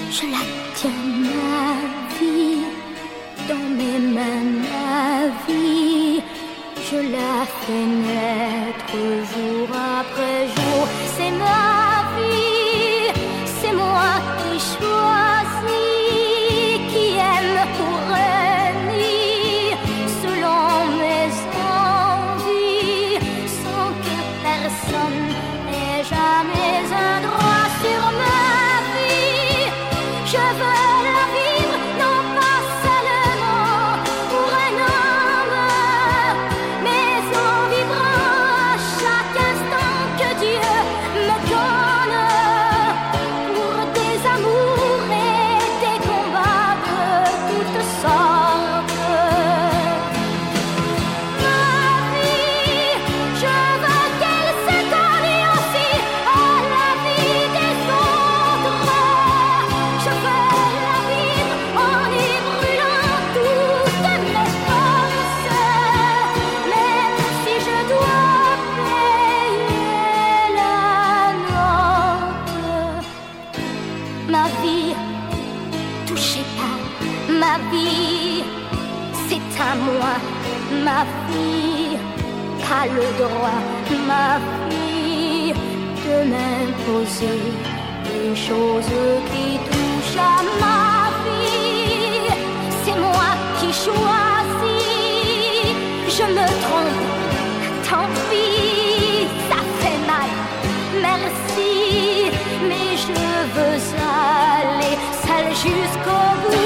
Je la tiens, ma vie, dans mes mains, ma vie. Je la fais naître jour après jour. C'est ma vie, c'est moi qui choisis, qui aime pour renier selon mes envies, sans que personne n'ait jamais un droit sur ma vie. Je veux la vivre, non pas seulement pour un homme, mais en vibrant à chaque instant que Dieu me donne, pour des amours et des combats de toutes sortes. Ma vie, je veux qu'elle s'éternise aussi à la vie des autres. Je veux la vivre en y brûlant toutes mes forces, même si je dois payer la note. Ma vie, touchez pas ma vie, c'est à moi, ma fille, pas le droit, ma fille, de m'imposer les choses qui touchent à ma vie. C'est moi qui choisis, je me trompe, tant pis, ça fait mal, merci, mais je veux aller seule jusqu'au bout.